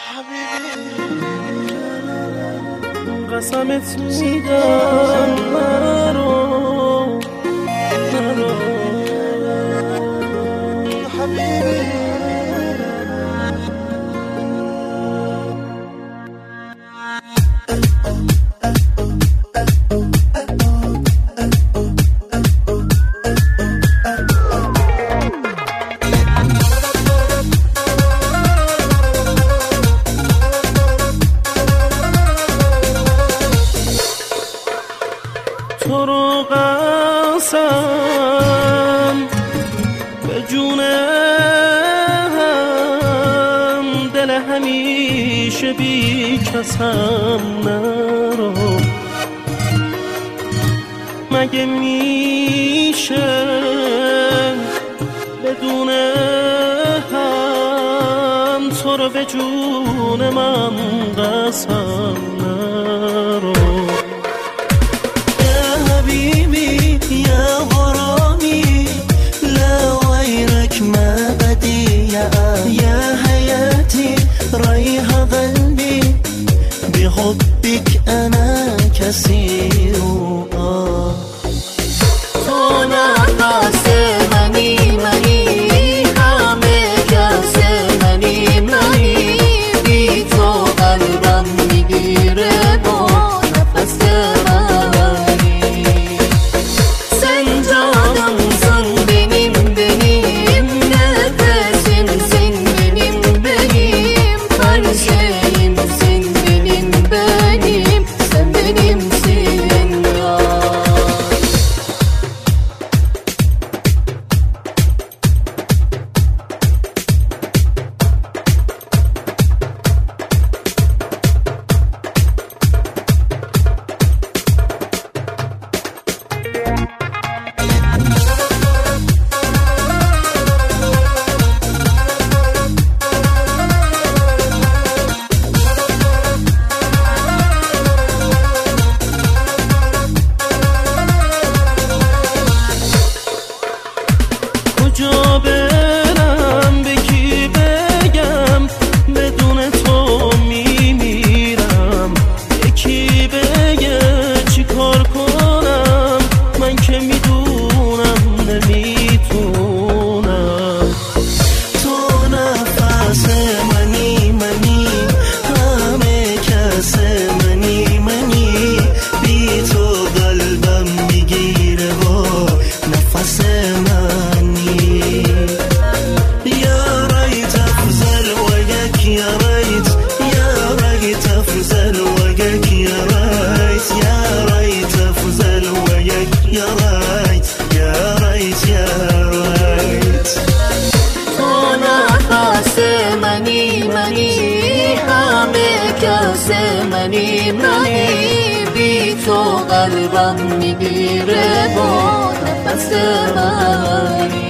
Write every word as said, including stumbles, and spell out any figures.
قسمت میدم مرو مرو حبیبی تو رو قسم به جونم دل همیشه بی کسم نرو مگه میشه بدون هم تو رو به جون من قسم نرو يا غرامي لا غيرك ما بدي يا حياتي ريح قلبي بحبك أنا كثير تو نفس منی منی همه کس منی منی بی تو قلبم میگیره با نفس کجا برم به کی بگم بدون تو میمیرم یکی بگه چی کار کنم من که میدونم نمیتونم تو نفس منی منی همه کس منی منی بی تو قلبم میگیره با نفس منی يا ريت افزل وجهك يا ريت يا ريت افزل وجهك يا ريت يا ريت افزل وجهك يا ريت يا ريت يا ريت تو نفس منی منی همه کس منی منی بی تو قلبم میگیره با نفس منی